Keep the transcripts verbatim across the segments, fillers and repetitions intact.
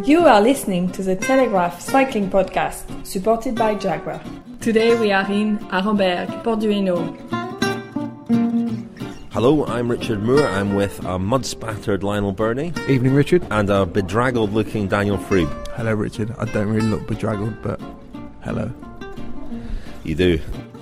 You are listening to the Telegraph Cycling Podcast, supported by Jaguar. Today we are in Arenberg, Port du Hainaut. Hello, I'm Richard Moore. I'm with a mud-spattered Lionel Birnie. Evening, Richard. And a bedraggled-looking Daniel Froome. Hello, Richard. I don't really look bedraggled, but hello. You do.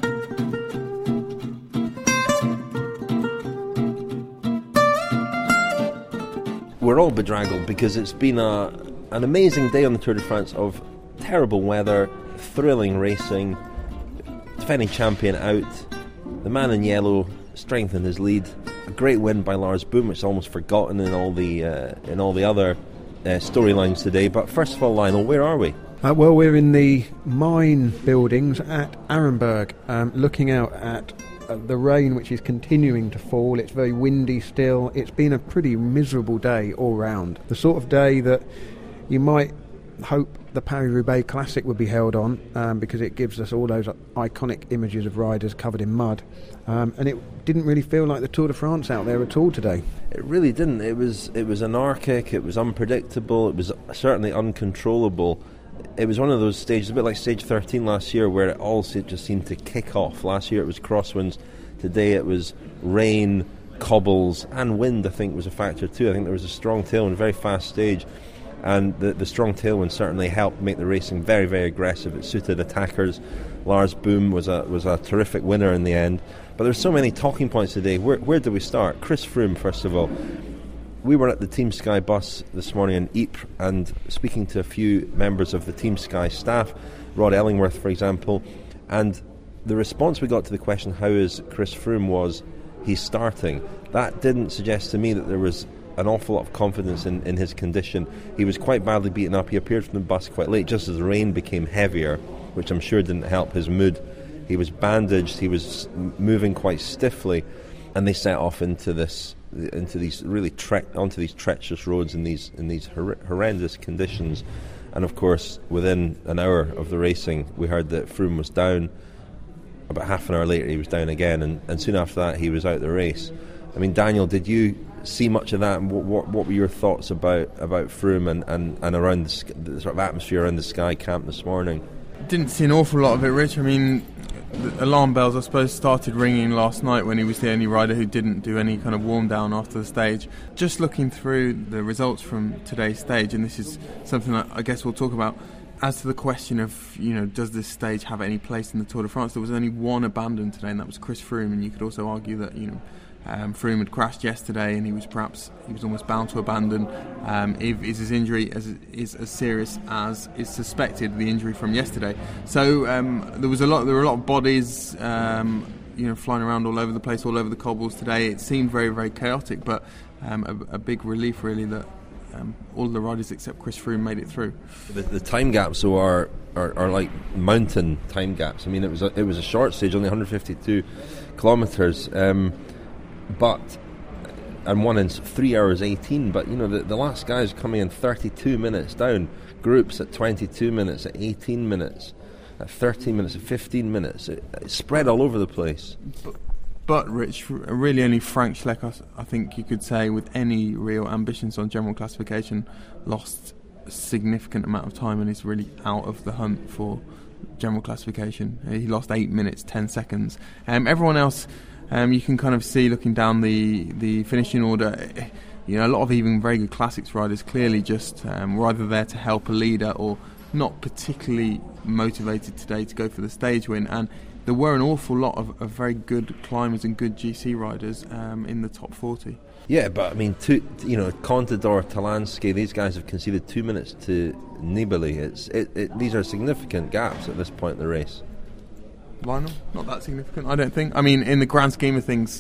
We're all bedraggled because it's been a, an amazing day on the Tour de France of terrible weather, thrilling racing, defending champion out, the man in yellow strengthened his lead, a great win by Lars Boom, which is almost forgotten in all the uh, in all the other uh, storylines today. But first of all, Lionel, where are we? Uh, well, we're in the mine buildings at Arenberg, um, looking out at uh, the rain, which is continuing to fall. It's very windy still. It's been a pretty miserable day all round. The sort of day that you might hope the Paris-Roubaix Classic would be held on, um, because it gives us all those iconic images of riders covered in mud. Um, and it didn't really feel like the Tour de France out there at all today. It really didn't. It was it was anarchic, it was unpredictable, it was certainly uncontrollable. It was one of those stages, a bit like stage thirteen last year, where it all just seemed to kick off. Last year it was crosswinds, today it was rain, cobbles, and wind, I think, was a factor too. I think there was a strong tailwind, a very fast stage. And the, the strong tailwind certainly helped make the racing very, very aggressive. It suited attackers. Lars Boom was a was a terrific winner in the end. But there's so many talking points today. Where where do we start? Chris Froome, first of all. We were at the Team Sky bus this morning in Ypres and speaking to a few members of the Team Sky staff, Rod Ellingworth, for example, and the response we got to the question, how is Chris Froome, was he's starting. That didn't suggest to me that there was an awful lot of confidence in, in his condition. He was quite badly beaten up. He appeared from the bus quite late, just as the rain became heavier, which I'm sure didn't help his mood. He was bandaged, he was moving quite stiffly, and they set off into this, into these really tre- onto these treacherous roads in these in these hor- horrendous conditions. And of course, within an hour of the racing, we heard that Froome was down. About half an hour later, he was down again, and, and soon after that, he was out the race. I mean, Daniel, did you see much of that, and what, what, what were your thoughts about, about Froome and, and, and around the, the sort of atmosphere around the Sky camp this morning? Didn't see an awful lot of it, Rich. I mean, the alarm bells, I suppose, started ringing last night when he was the only rider who didn't do any kind of warm down after the stage. Just looking through the results from today's stage, and this is something that I guess we'll talk about, as to the question of, you know, does this stage have any place in the Tour de France? There was only one abandoned today, and that was Chris Froome, and you could also argue that, you know, Um, Froome had crashed yesterday, and he was perhaps he was almost bound to abandon. Um, if, is his injury as is as serious as is suspected, the injury from yesterday? So um, there was a lot. There were a lot of bodies, um, you know, flying around all over the place, all over the cobbles today. It seemed very, very chaotic, but um, a, a big relief really that um, all the riders except Chris Froome made it through. The, the time gaps so are, are are like mountain time gaps. I mean, it was a, it was a short stage, only one hundred fifty-two kilometres. Um, But, and one in three hours eighteen, but, you know, the, the last guys coming in thirty-two minutes down, groups at twenty-two minutes, at eighteen minutes, at thirteen minutes, at fifteen minutes, it, it spread all over the place. But, but Rich, really only Frank Schleck, I, I think you could say, with any real ambitions on general classification, lost a significant amount of time and is really out of the hunt for general classification. He lost eight minutes, ten seconds. Um, everyone else, Um, you can kind of see, looking down the, the finishing order, you know, a lot of even very good classics riders clearly just um, were either there to help a leader or not particularly motivated today to go for the stage win. And there were an awful lot of, of very good climbers and good G C riders um, in the top forty. Yeah, but I mean, two, you know, Contador, Talansky, these guys have conceded two minutes to Nibali. It's it, it, these are significant gaps at this point in the race. Lionel, not that significant, I don't think. I mean, in the grand scheme of things,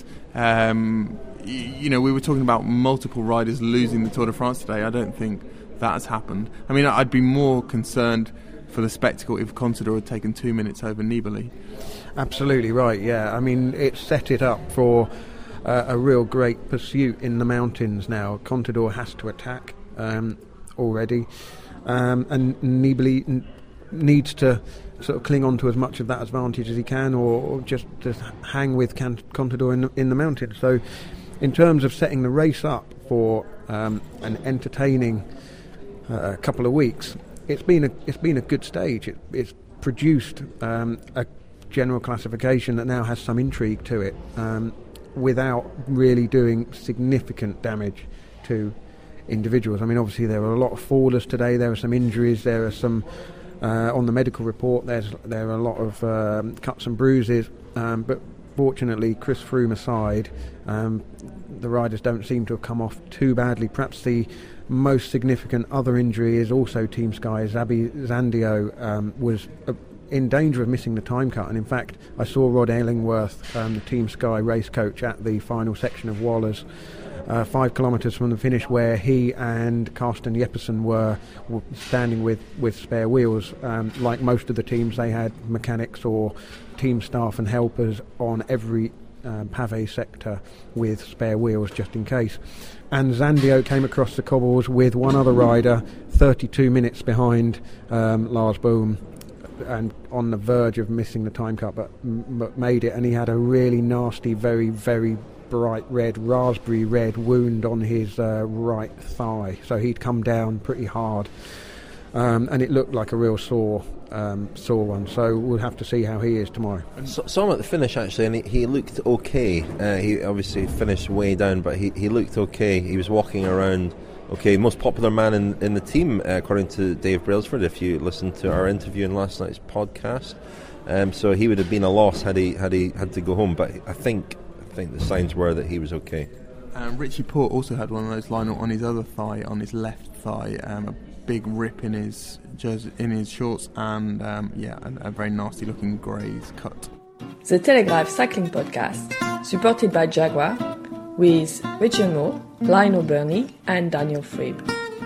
um, y- you know, we were talking about multiple riders losing the Tour de France today. I don't think that has happened. I mean, I'd be more concerned for the spectacle if Contador had taken two minutes over Nibali. Absolutely right, yeah. I mean, it set it up for uh, a real great pursuit in the mountains now. Contador has to attack um, already, um, and Nibali n- needs to sort of cling on to as much of that advantage as he can, or, or just, just hang with Can- Contador in the, in the mountains. So in terms of setting the race up for um, an entertaining uh, a couple of weeks. It's been a it's been a good stage. It, it's produced um, a general classification that now has some intrigue to it, um, without really doing significant damage to individuals. I mean, obviously there were a lot of fallers today. There were some injuries. There are some uh, on the medical report. There's there are a lot of um, cuts and bruises. Um, but fortunately, Chris Froome aside, um, the riders don't seem to have come off too badly. Perhaps the most significant other injury is also Team Sky. Xabi Zandio um, was uh, in danger of missing the time cut, and in fact I saw Rod Ellingworth, um, the Team Sky race coach, at the final section of Wallers, uh, five kilometres from the finish, where he and Carsten Jeppesen were, were standing with, with spare wheels. Um, like most of the teams, they had mechanics or team staff and helpers on every um, pavé sector with spare wheels just in case. And Zandio came across the cobbles with one other rider, thirty-two minutes behind um, Lars Boom, and on the verge of missing the time cut, but, m- but made it. And he had a really nasty, very, very bright red, raspberry red wound on his uh, right thigh. So he'd come down pretty hard, um, and it looked like a real sore, um, sore one. So we'll have to see how he is tomorrow. So, saw him at the finish actually, and he, he looked okay. Uh, he obviously finished way down, but he, he looked okay. He was walking around. Okay, most popular man in, in the team, uh, according to Dave Brailsford, if you listened to our interview in last night's podcast. Um, so he would have been a loss had he had he had to go home. But I think I think the signs were that he was okay. Um, Richie Porte also had one of those, Lionel, on his other thigh, on his left thigh, um, a big rip in his jersey, in his shorts, and um, yeah, a, a very nasty looking graze cut. The Telegraph Cycling Podcast, supported by Jaguar, with Richard Moore, Lionel Burney and Daniel Friebe.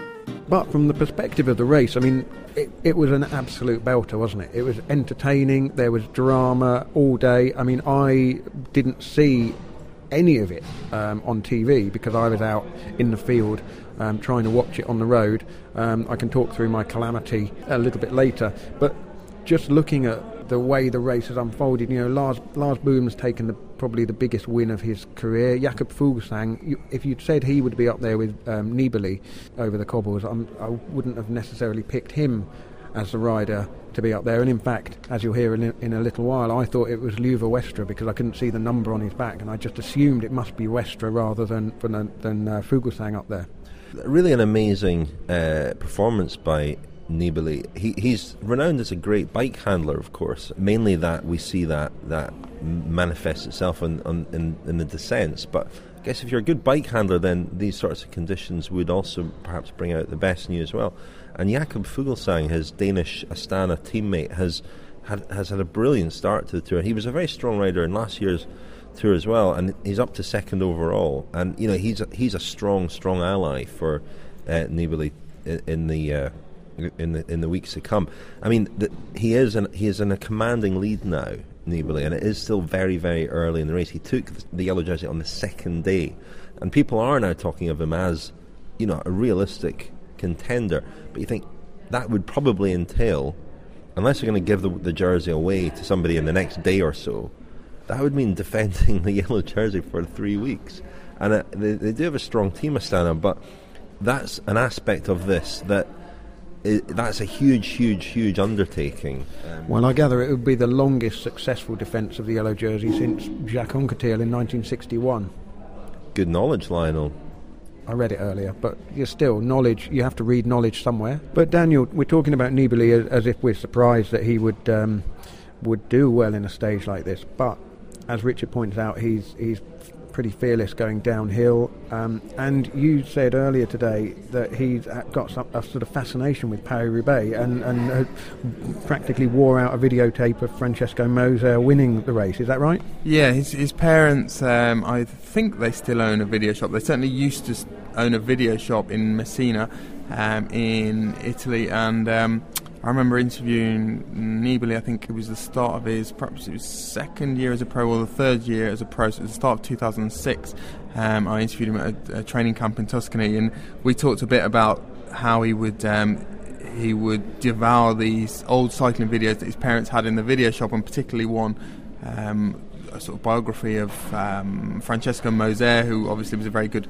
But from the perspective of the race, I mean, it, it was an absolute belter, wasn't it? It was entertaining, there was drama all day. I mean, I didn't see any of it um, on T V because I was out in the field um, trying to watch it on the road. Um, I can talk through my calamity a little bit later, but just looking at the way the race has unfolded, you know, Lars Lars Boom's taken the, probably the biggest win of his career. Jakob Fuglsang, you, if you'd said he would be up there with um, Nibali over the cobbles, I'm, I wouldn't have necessarily picked him as the rider to be up there. And in fact, as you'll hear in a, in a little while, I thought it was Luva Westra because I couldn't see the number on his back, and I just assumed it must be Westra rather than than, than uh, Fuglsang up there. Really an amazing uh, performance by Nibali. He, he's renowned as a great bike handler, of course. Mainly that we see that that manifests itself on, on, in, in the descents. But I guess if you're a good bike handler, then these sorts of conditions would also perhaps bring out the best in you as well. And Jakob Fuglsang, his Danish Astana teammate, has had has had a brilliant start to the tour. He was a very strong rider in last year's tour as well, and he's up to second overall. And you know, he's a, he's a strong, strong ally for uh, Nibali in, in the. Uh, in the in the weeks to come. I mean, the, he is an, he is in a commanding lead now, Nibali, and it is still very, very early in the race. He took the yellow jersey on the second day, and people are now talking of him as, you know, a realistic contender. But you think that would probably entail, unless you're going to give the, the jersey away to somebody in the next day or so, that would mean defending the yellow jersey for three weeks. And uh, they, they do have a strong team, Astana, but that's an aspect of this that It, that's a huge, huge, huge undertaking. Um, well, I gather it would be the longest successful defence of the yellow jersey since Jacques Anquetil in nineteen sixty-one. Good knowledge, Lionel. I read it earlier, but you're still, knowledge, you have to read knowledge somewhere. But Daniel, we're talking about Nibali as, as if we're surprised that he would um, would do well in a stage like this. But as Richard points out, he's he's pretty fearless going downhill, um, and you said earlier today that he's got some, a sort of fascination with Paris-Roubaix, and, and uh, practically wore out a videotape of Francesco Moser winning the race. Is that right? Yeah, his, his parents, um, I think they still own a video shop. They certainly used to own a video shop in Messina, um, in Italy, and um, I remember interviewing Nibali. I think it was the start of his, perhaps it was second year as a pro or the third year as a pro, so at the start of two thousand six. Um, I interviewed him at a, a training camp in Tuscany, and we talked a bit about how he would um, he would devour these old cycling videos that his parents had in the video shop, and particularly one um, a sort of biography of um, Francesco Moser, who obviously was a very good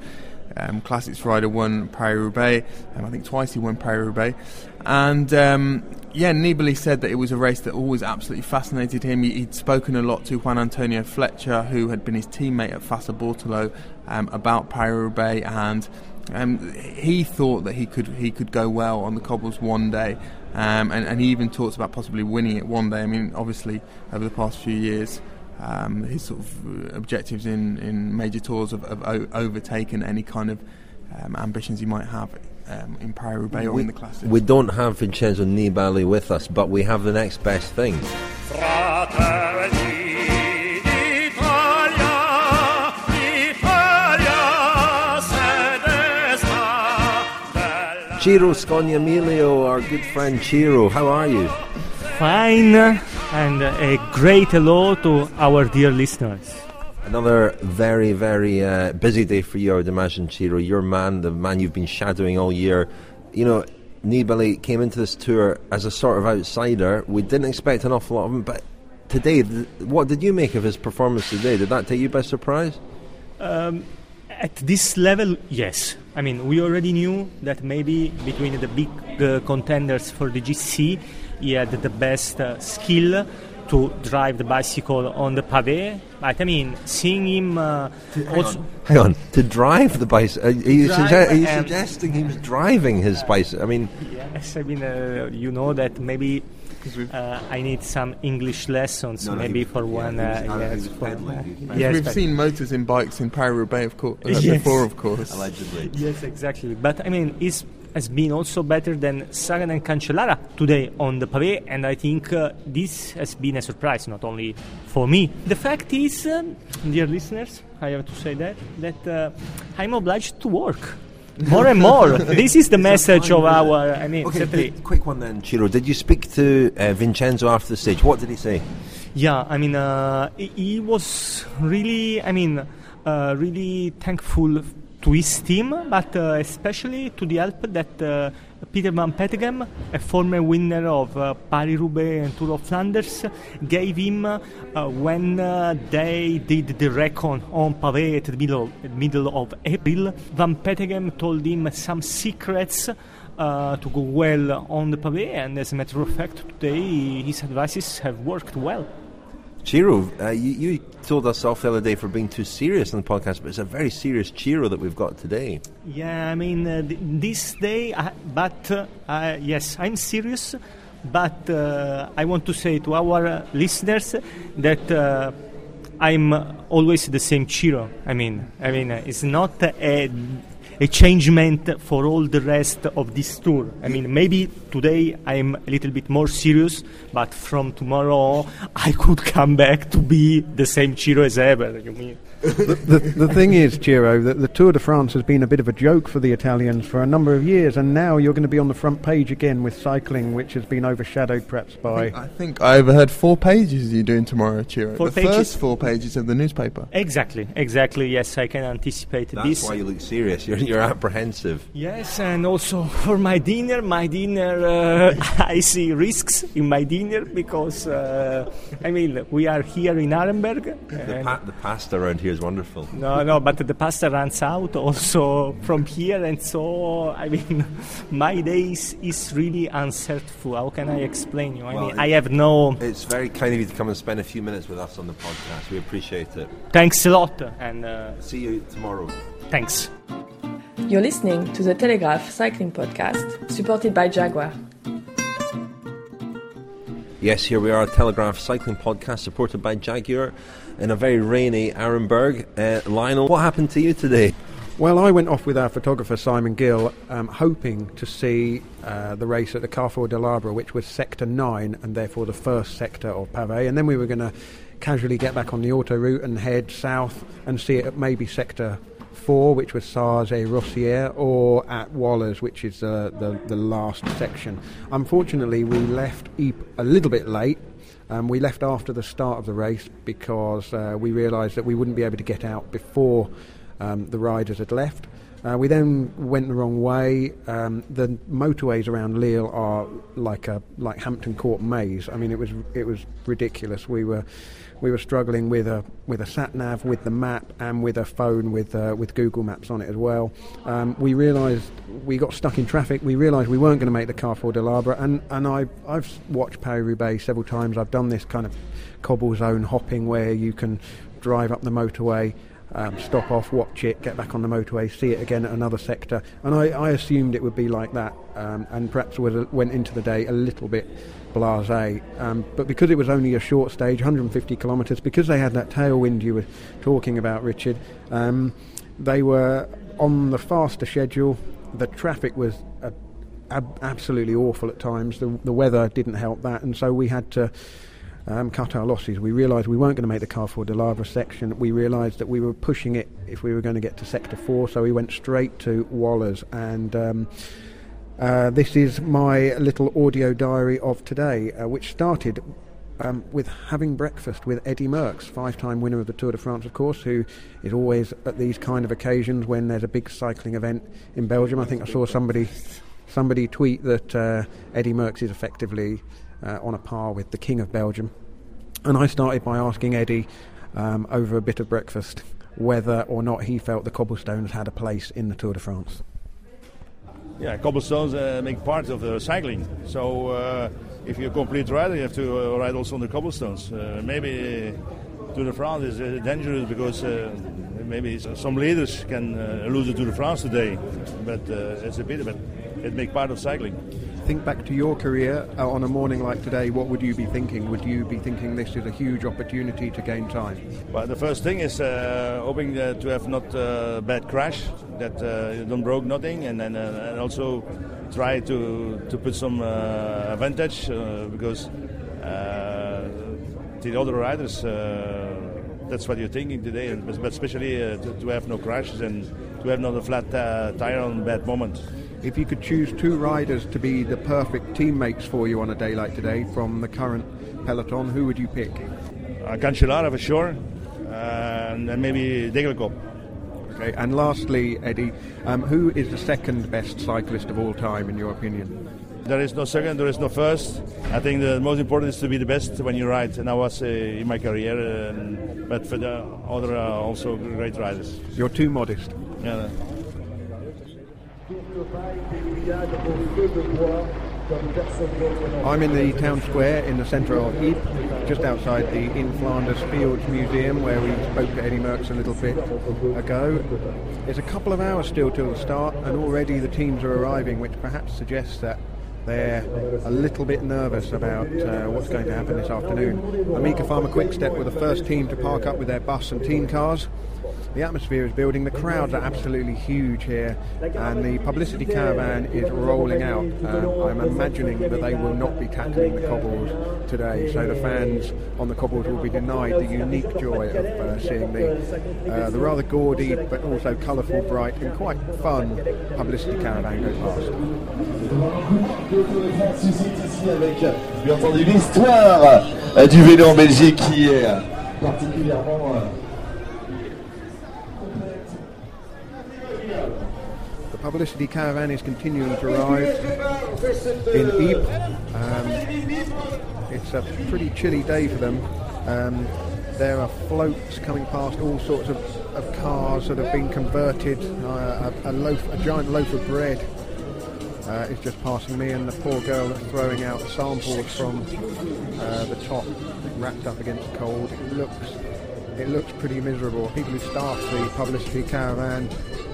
um, Classics rider, won Paris-Roubaix. Um, I think twice he won Paris-Roubaix. And um, yeah, Nibali said that it was a race that always absolutely fascinated him. He, he'd spoken a lot to Juan Antonio Fletcher, who had been his teammate at Fassa Bortolo, um, about Paris-Roubaix, and um, he thought that he could he could go well on the cobbles one day. Um, and, and he even talks about possibly winning it one day. I mean, obviously, over the past few years, um, his sort of objectives in, in major tours have, have o- overtaken any kind of um, ambitions he might have um, in Paris-Roubaix or we, in the Classics. We don't have Vincenzo Nibali with us, but we have the next best thing. Ciro Scognamiglio, our good friend Ciro, how are you? Fine, and a great hello to our dear listeners. Another very, very uh, busy day for you, I would imagine, Ciro. Your man, the man you've been shadowing all year. You know, Nibali came into this tour as a sort of outsider. We didn't expect an awful lot of him, but today, th- what did you make of his performance today? Did that take you by surprise? Um, at this level, yes. I mean, we already knew that maybe between the big uh, contenders for the G C, he had the best uh, skill to drive the bicycle on the pavé. But I mean, seeing him uh, hang also... On. Hang on, to drive the bicycle? Are you, Drive, sugge- are you um, suggesting he was driving his bicycle? I mean... Yes, I mean, uh, you know that maybe uh, I need some English lessons, No, no, maybe he- for yeah, one... he was- Uh, I think yes, he was for, pedaling. uh, He was pedaling. yes, We've but- seen motors in bikes in Paris-Roubaix, of course, uh, Yes. before, of course. Allegedly. Yes, exactly. But I mean, it has been also better than Sagan and Cancellara today on the pavé, and I think uh, this has been a surprise, not only for me. The fact is, um, dear listeners, I have to say that that uh, I'm obliged to work more and more. This is the message of our. I mean, Okay, certainly- th- quick one then, Ciro. Did you speak to uh, Vincenzo after the stage? What did he say? Yeah, I mean, uh, he, he was really, I mean, uh, really thankful to his team, but uh, especially to the help that uh, Peter Van Petegem, a former winner of uh, Paris-Roubaix and Tour of Flanders, gave him uh, when uh, they did the recon on pavé at the middle, middle of April. Van Petegem told him some secrets Uh, to go well on the pavé, and as a matter of fact, today his advices have worked well. Ciro, uh, you, you told us off the other day for being too serious on the podcast, but it's a very serious Ciro that we've got today. Yeah, I mean, uh, th- this day, uh, but uh, uh, yes, I'm serious, but uh, I want to say to our uh, listeners that uh, I'm always the same Ciro. I mean, I mean, uh, it's not a a changement for all the rest of this tour. I mean, maybe today I'm a little bit more serious, but from tomorrow I could come back to be the same Ciro as ever. You mean? the, the, the thing is, Ciro, that the Tour de France has been a bit of a joke for the Italians for a number of years, and now you're going to be on the front page again with cycling, which has been overshadowed perhaps by... I think I overheard four pages you're doing tomorrow, Ciro. Four the pages? first four pages of the newspaper. Exactly, exactly. Yes, I can anticipate That's this. why you look serious. You're, you're apprehensive. Yes, and also for my dinner, my dinner, uh, I see risks in my dinner because, uh, I mean, we are here in Arenberg. The, pa- the pasta around here is wonderful. No, no, but the pasta runs out also from here, and so, I mean, my days is really uncertain. How can I explain you? I Well, mean, I have no... It's very kind of you to come and spend a few minutes with us on the podcast. We appreciate it. Thanks a lot, and uh, See you tomorrow. thanks. You're listening to the Telegraph Cycling Podcast, supported by Jaguar. Yes, here we are, a Telegraph Cycling Podcast supported by Jaguar in a very rainy Arenberg. Uh, Lionel, what happened to you today? Well, I went off with our photographer Simon Gill, um, hoping to see uh, the race at the Carrefour de l'Arbre, which was Sector nine, and therefore the first sector of Pavé, and then we were going to casually get back on the autoroute and head south and see it at maybe Sector four, which was Sarze-Rossière, or at Wallers, which is uh, the, the last section. Unfortunately, we left Ypres a little bit late. Um, we left after the start of the race because uh, we realised that we wouldn't be able to get out before um, the riders had left. Uh, we then went the wrong way. Um, the motorways around Lille are like a like Hampton Court maze. I mean, it was it was ridiculous. We were we were struggling with a with a sat nav, with the map, and with a phone with uh, with Google Maps on it as well. Um, we realised we got stuck in traffic. We realised we weren't going to make the Carrefour de l'Arbre. And and I I've watched Paris-Roubaix several times. I've done this kind of cobble zone hopping where you can drive up the motorway. Um, stop off, watch it, get back on the motorway, see it again at another sector, and I, I assumed it would be like that, um, and perhaps was a, went into the day a little bit blasé. Um, but because it was only a short stage, one hundred fifty kilometres, because they had that tailwind you were talking about, Richard, um, they were on the faster schedule. The traffic was uh, ab- absolutely awful at times. The, the weather didn't help that, and so we had to Um, cut our losses. We realised we weren't going to make the Carrefour de l'Arbre section. We realised that we were pushing it if we were going to get to sector four, so we went straight to Wallers. And um, uh, this is my little audio diary of today, uh, which started um, with having breakfast with Eddy Merckx, five-time winner of the Tour de France, of course, who is always at these kind of occasions when there's a big cycling event in Belgium. I think I saw somebody somebody tweet that uh, Eddy Merckx is effectively Uh, on a par with the King of Belgium. And I started by asking Eddy um, over a bit of breakfast whether or not he felt the cobblestones had a place in the Tour de France. Yeah, cobblestones uh, make part of the cycling. So uh, if you're a complete rider, you have to uh, ride also on the cobblestones. Uh, maybe Tour de France is uh, dangerous because uh, maybe some leaders can uh, lose the Tour de France today. But uh, it's a bit, but it makes part of cycling. Think back to your career uh, on a morning like today. What would you be thinking? Would you be thinking this is a huge opportunity to gain time? Well, the first thing is uh, hoping uh, to have not a uh, bad crash, that uh, you don't broke nothing, and then uh, and also try to to put some uh, advantage uh, because uh, the other riders. Uh, that's what you're thinking today, but especially uh, to, to have no crashes and to have not a flat uh, tire on a bad moment. If you could choose two riders to be the perfect teammates for you on a day like today from the current peloton, who would you pick? Uh, Cancellara for sure, uh, and maybe Degelkop. Okay, and lastly, Eddy, um, who is the second best cyclist of all time in your opinion? There is no second, there is no first. I think the most important is to be the best when you ride, and I was uh, in my career, and, but for the other uh, also great riders. You're too modest. Yeah. I'm in the town square in the centre of Ypres, just outside the In Flanders Fields Museum, where we spoke to Eddy Merckx a little bit ago. There's a couple of hours still till the start, and already the teams are arriving, which perhaps suggests that they're a little bit nervous about uh, what's going to happen this afternoon. Amica Pharma Quick-Step were the first team to park up with their bus and team cars. The atmosphere is building, the crowds are absolutely huge here, and the publicity caravan is rolling out. Um, I'm imagining that they will not be tackling the cobbles today, so the fans on the cobbles will be denied the unique joy of uh, seeing the, uh, the rather gaudy but also colourful, bright and quite fun publicity caravan go past. Bien entendu, l'histoire du vélo en Belgique qui est particulièrement... The publicity caravan is continuing to arrive in Ypres. Um, it's a pretty chilly day for them. Um, there are floats coming past, all sorts of, of cars that have been converted. Uh, a, a loaf, a giant loaf of bread uh, is just passing me, and the poor girl that's throwing out samples from uh, the top, wrapped up against the cold. It looks, it looks pretty miserable. People who staff the publicity caravan.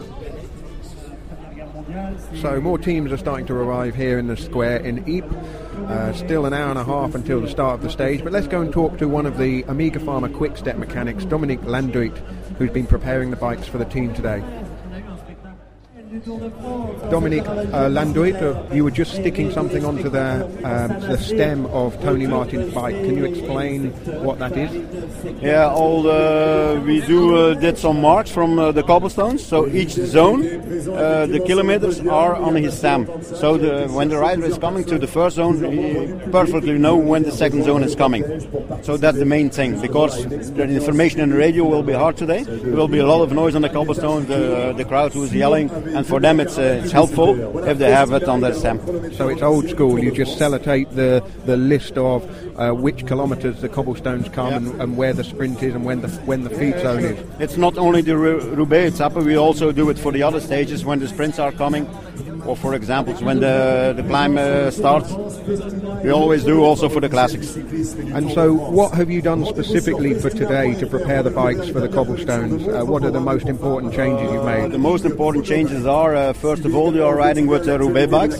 So more teams are starting to arrive here in the square in Ypres. Uh, still an hour and a half until the start of the stage, but let's go and talk to one of the Amiga Pharma Quick-Step mechanics, Dominique Landuit, who's been preparing the bikes for the team today. Dominique uh, Landuit, uh, you were just sticking something onto the, um, the stem of Tony Martin's bike. Can you explain what that is? Yeah, all the, we do uh, did some marks from uh, the cobblestones. So each zone, uh, the kilometers are on his stem. So the, when the rider is coming to the first zone, he perfectly know when the second zone is coming. So that's the main thing, because the information in the radio will be hard today. There will be a lot of noise on the cobblestones, the, the crowd who is yelling, and for them it's, uh, it's helpful if they have it on their stem. So it's old school. You just sellotape the, the list of uh, which kilometres the cobblestones come, yeah. and, and where the sprint is and when the when the feed zone is. It's not only the Roubaix Etappe, we also do it for the other stages when the sprints are coming. Or for example, when the, the climb uh, starts, we always do also for the classics. And so what have you done specifically for today to prepare the bikes for the cobblestones? Uh, what are the most important changes you've made? The most important changes are, uh, first of all, they are riding with uh, Roubaix bikes.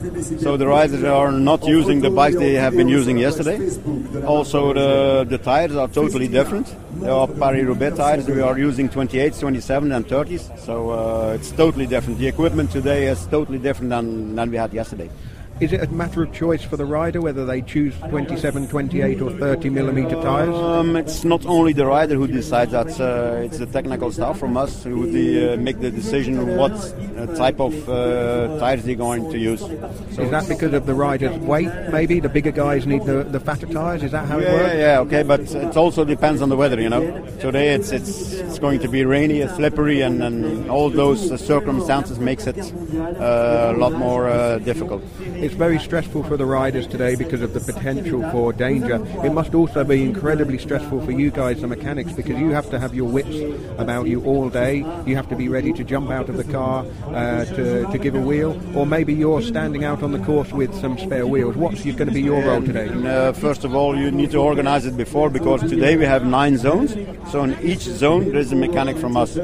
So the riders are not using the bikes they have been using yesterday. Also the, the tires are totally different. They are Paris-Roubaix tires. We are using twenty-eights, twenty-seven and thirties. So uh, it's totally different. The equipment today is totally different than, than we had yesterday. Is it a matter of choice for the rider whether they choose twenty-seven, twenty-eight or thirty millimeter tyres? Um, it's not only the rider who decides that. Uh, it's the technical staff from us who the, uh, make the decision what uh, type of uh, tyres they're going to use. So is that because of the rider's weight, maybe? The bigger guys need the, the fatter tyres? Is that how yeah, it works? Yeah, yeah, okay, but it also depends on the weather, you know. Today it's it's, it's going to be rainy, it's slippery, and, and all those uh, circumstances makes it uh, a lot more uh, difficult. It's very stressful for the riders today because of the potential for danger. It must also be incredibly stressful for you guys, the mechanics, because you have to have your wits about you all day. You have to be ready to jump out of the car uh, to, to give a wheel, or maybe you're standing out on the course with some spare wheels. What's going to be your role today? Uh, first of all, you need to organize it before, because today we have nine zones. So in each zone there is a mechanic from us,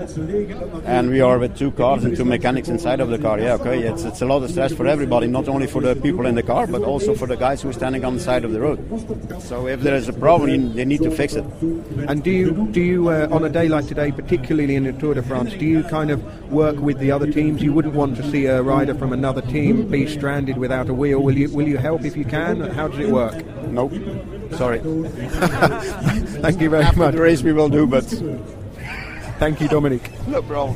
and we are with two cars and two mechanics inside of the car. Yeah, okay, it's, it's a lot of stress for everybody, not only for the people in the car, but also for the guys who are standing on the side of the road. So if there is a problem, they need to fix it. And do you, do you uh, on a day like today, particularly in the Tour de France, do you kind of work with the other teams? You wouldn't want to see a rider from another team be stranded without a wheel. Will you will you help if you can? How does it work? Nope. Sorry. Thank you very After much. the race we will do, but... Thank you, Dominic. No problem.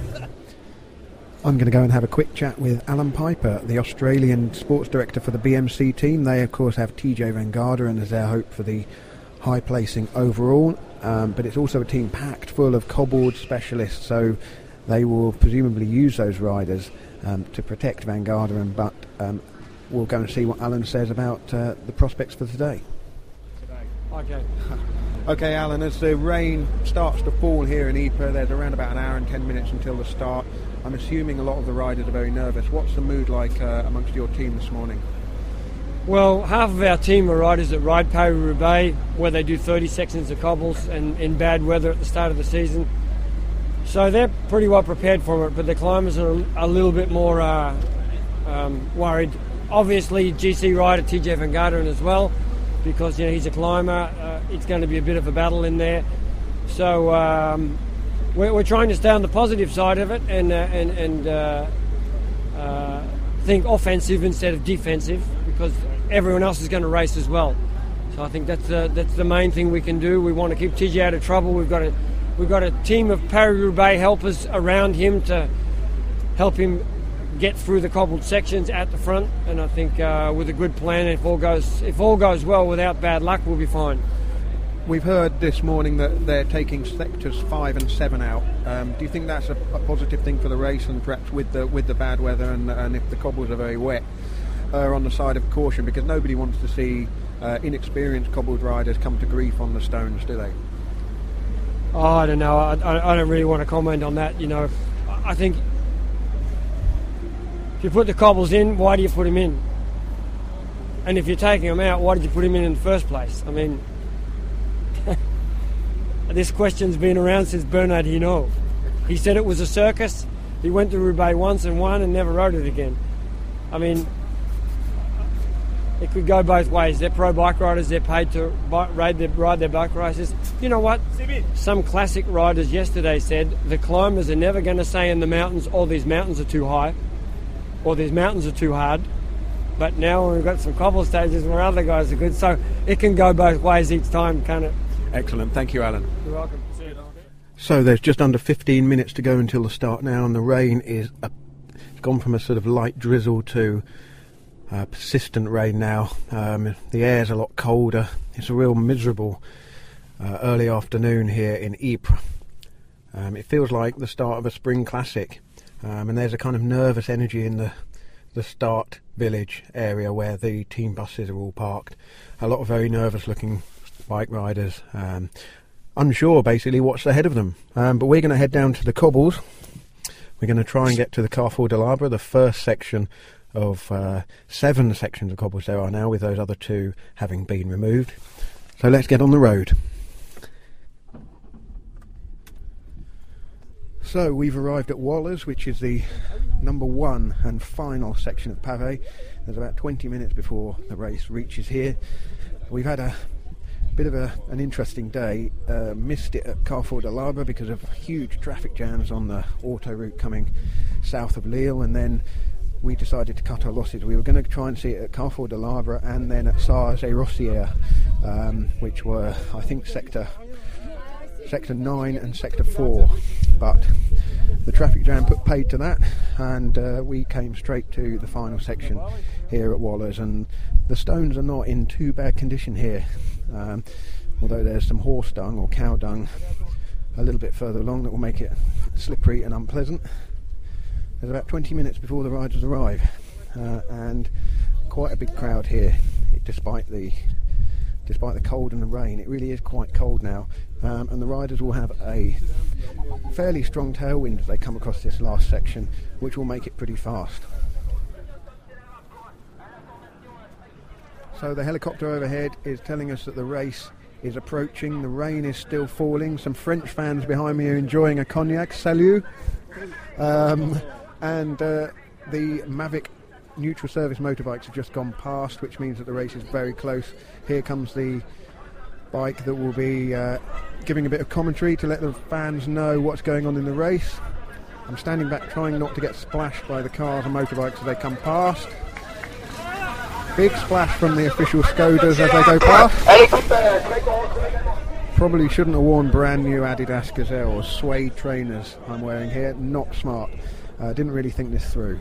I'm going to go and have a quick chat with Alan Piper, the Australian sports director for the B M C team. They, of course, have T J Van Garderen as their hope for the high placing overall, um, but it's also a team packed full of cobbled specialists, so they will presumably use those riders um, to protect Van Garderen, but um, we'll go and see what Alan says about uh, the prospects for today. Okay. Okay, Alan, as the rain starts to fall here in Ypres, there's around about an hour and ten minutes until the start. I'm assuming a lot of the riders are very nervous. What's the mood like uh, amongst your team this morning? Well, half of our team are riders that ride Paris-Roubaix, where they do thirty sections of cobbles and in bad weather at the start of the season. So they're pretty well prepared for it, but the climbers are a little bit more uh, um, worried. Obviously, G C rider T J Van Garderen as well, because you know he's a climber. Uh, it's going to be a bit of a battle in there. So um, we're, we're trying to stay on the positive side of it and uh, and and uh, uh, think offensive instead of defensive, because everyone else is going to race as well. So I think that's uh, that's the main thing we can do. We want to keep T J out of trouble. We've got a we've got a team of Paris-Roubaix helpers around him to help him get through the cobbled sections at the front, and I think uh, with a good plan, if all goes if all goes well without bad luck, we'll be fine. We've heard this morning that they're taking sectors five and seven out. Um, do you think that's a, a positive thing for the race, and perhaps with the with the bad weather and, and if the cobbles are very wet, uh, on the side of caution, because nobody wants to see uh, inexperienced cobbled riders come to grief on the stones, do they? Oh, I don't know. I, I, I don't really want to comment on that. You know, I think if you put the cobbles in, why do you put them in? And if you're taking them out, why did you put them in in the first place? I mean, this question's been around since Bernard Hinault. He said it was a circus. He went to Roubaix once and won and never rode it again. I mean, it could go both ways. They're pro bike riders. They're paid to bi- ride their, ride their bike races. You know what? Some classic riders yesterday said the climbers are never going to say in the mountains, oh, these mountains are too high, or these mountains are too hard. But now we've got some cobble stages where other guys are good. So it can go both ways each time, can't it? Excellent. Thank you, Alan. You're welcome. So there's just under fifteen minutes to go until the start now, and the rain is a, it's gone from a sort of light drizzle to uh, persistent rain now. Um, the air's a lot colder. It's a real miserable uh, early afternoon here in Ypres. Um, it feels like the start of a spring classic, um, and there's a kind of nervous energy in the the start village area where the team buses are all parked. A lot of very nervous looking bike riders. Um, unsure basically what's ahead of them, um, but we're going to head down to the cobbles. We're going to try and get to the Carrefour de l'Arbre, the first section of uh, seven sections of cobbles there are now, with those other two having been removed. So let's get on the road. So we've arrived at Wallers, which is the number one and final section of Pavé. There's about twenty minutes before the race reaches here. We've had a bit of a, an interesting day. Uh, missed it at Carrefour de l'Arbre because of huge traffic jams on the autoroute coming south of Lille, and then we decided to cut our losses. We were going to try and see it at Carrefour de l'Arbre and then at Sars-et-Rossières, um, which were, I think, sector sector nine and sector four, but the traffic jam put paid to that, and uh, we came straight to the final section here at Wallers. And the stones are not in too bad condition here, um, although there's some horse dung or cow dung a little bit further along that will make it slippery and unpleasant. There's about twenty minutes before the riders arrive, uh, and quite a big crowd here, despite the despite the cold and the rain. It really is quite cold now, um, and the riders will have a fairly strong tailwind as they come across this last section, which will make it pretty fast. So the helicopter overhead is telling us that the race is approaching. The rain is still falling. Some French fans behind me are enjoying a cognac. Salut! Um, and uh, the Mavic neutral service motorbikes have just gone past, which means that the race is very close. Here comes the bike that will be uh, giving a bit of commentary to let the fans know what's going on in the race. I'm standing back trying not to get splashed by the cars and motorbikes as they come past. Big splash from the official Skodas as they go past. Probably shouldn't have worn brand new Adidas Gazelle or suede trainers I'm wearing here. Not smart. Uh, didn't really think this through.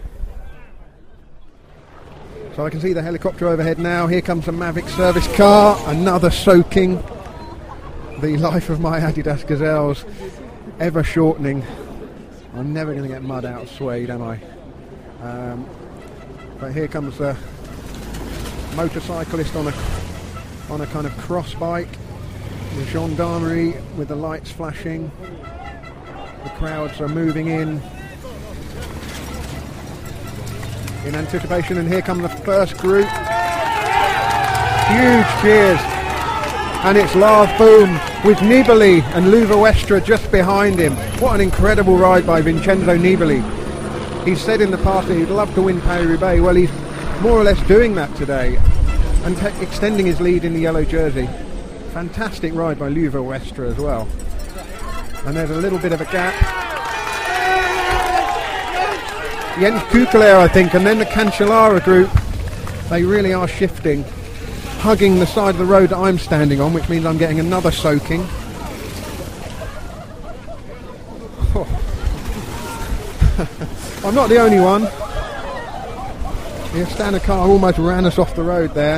So I can see the helicopter overhead now. Here comes a Mavic service car, another soaking. The life of my Adidas Gazelles, ever shortening. I'm never going to get mud out of suede, am I? Um, but here comes the motorcyclist on a on a kind of cross bike. The gendarmerie with the lights flashing. The crowds are moving in. in anticipation, and here come the first group. Huge cheers, and it's Lars Boom with Nibali and Luva Westra just behind him. What an incredible ride by Vincenzo Nibali. He's said in the past that he'd love to win Paris-Roubaix. Well, he's more or less doing that today and te- extending his lead in the yellow jersey. Fantastic ride by Luva Westra as well. And there's a little bit of a gap. Jens Kukelaar, I think, and then the Cancellara group. They really are shifting, hugging the side of the road that I'm standing on, which means I'm getting another soaking. Oh. I'm not the only one. The Astana car almost ran us off the road there.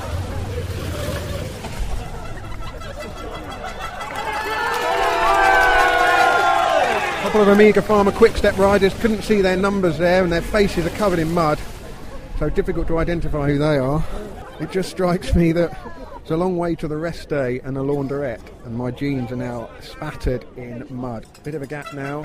A couple of Amiga Farmer Quick-Step riders couldn't see their numbers there, and their faces are covered in mud, so difficult to identify who they are. It just strikes me that it's a long way to the rest day and a launderette, and my jeans are now spattered in mud. Bit of a gap now.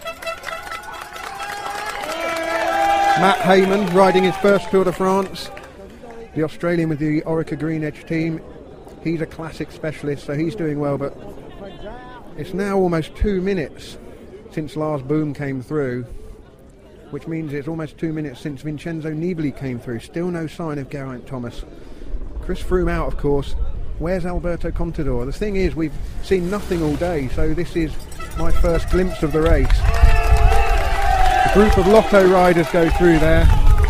Matt Hayman riding his first Tour de France, the Australian with the Orica Green Edge team. He's a classic specialist, so he's doing well, but it's now almost two minutes since Lars Boom came through, which means it's almost two minutes since Vincenzo Nibali came through. Still no sign of Geraint Thomas. Chris Froome out, of course. Where's Alberto Contador? The thing is, we've seen nothing all day, so this is my first glimpse of the race. A group of Lotto riders go through there.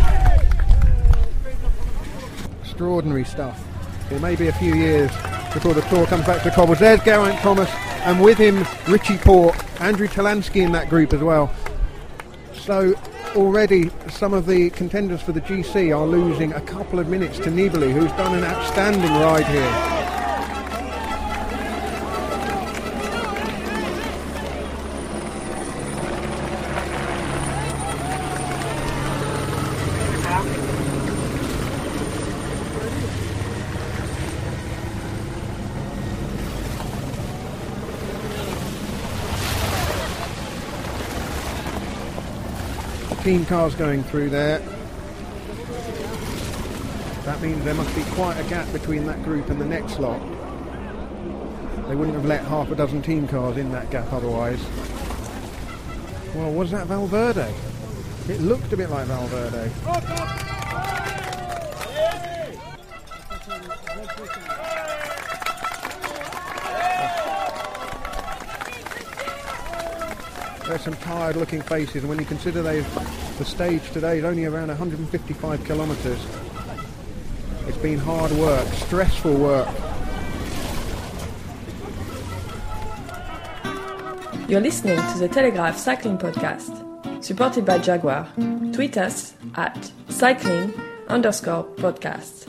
Extraordinary stuff. It may be a few years before the Tour comes back to cobbles. There's Geraint Thomas, and with him Richie Porte, Andrew Talansky in that group as well. So already some of the contenders for the G C are losing a couple of minutes to Nibali, who's done an outstanding ride here. Team cars going through there. That means there must be quite a gap between that group and the next lot. They wouldn't have let half a dozen team cars in that gap otherwise. Well, was that Valverde? It looked a bit like Valverde. There's some tired looking faces, and when you consider they've, the stage today is only around one hundred fifty-five kilometres. It's been hard work, stressful work. You're listening to the Telegraph Cycling Podcast, supported by Jaguar. Tweet us at cycling underscore podcast.